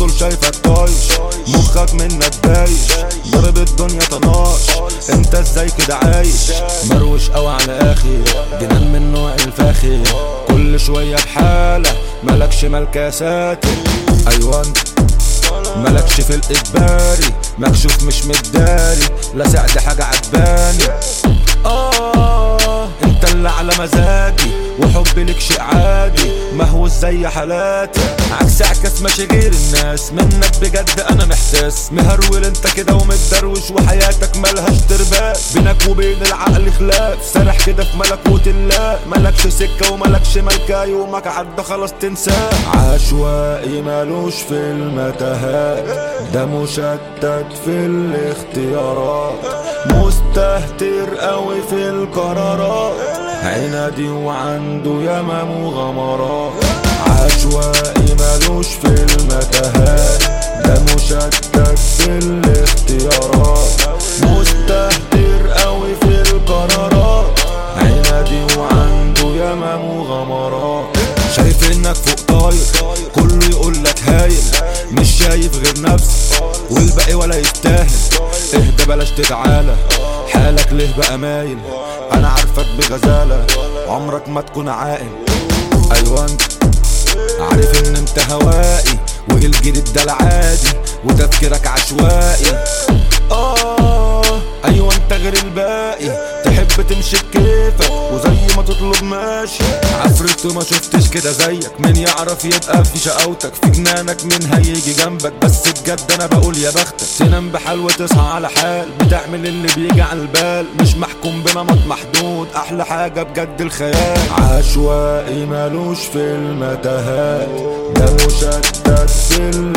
دول شايفك طايش، مخك منك بايش، ضرب الدنيا طناش، انت ازاي كده عايش؟ مروش قوي على اخي، جنان من نوع الفاخر، كل شوية بحالة ملكش ملك يا ساتر. ايوه انت ملكش في الاجباري، مكشوف مش متداري، لا سعد حاجة عجباني. انت اللي على مزاجي، وحبي لك شيء عادي، مهووس زي حالاتي، عكس عكس ماشي غير الناس، منك بجد انا محتاس، مهرول انت كده ومتدروش، وحياتك ملهاش ترباس، بينك وبين العقل خلاف، سارح كده في ملكوت الله، ملكش سكة وملكش ملكة، يومك عدى خلاص تنساه. عشوائي مالوش في المتاهات، ده مشتت في الاختيارات، مستهتر قوي في القرارات، عنادي وعنده ياما مغامرات. عشوائي مالوش في المتاهات، ده مشتت في الاختيارات، مستهتر قوي في القرارات، عنادي وعنده ياما مغامرات. شايف انك فوق طاير، كله يقولك هايل، مش شايف غير نفسك والباقي ولا يستاهل. اهدى بلاش تتعالى، حالك ليه بقى مايل؟ انا عارفك بغزالة، عمرك ما تكون عاقل. ايوه انت عارف ان انت هوائي، والجديد ده العادي، وتفكيرك عشوائي. ايوه انت غير الباقي، تحب تمشي بكيفك وزي ما تطلب ماشي، عفرت وما شفتش كده زيك، مين يعرف يبقى في شقاوتك، في جنانك مين هيجي جنبك؟ بس بجد انا بقول يا بختك، تنام بحال وتصحى على حال، بتعمل اللي بيجي على البال، مش محكوم بنمط محدود، احلى حاجة بجد الخيال. عشوائي مالوش في المتاهات، ده مشتت في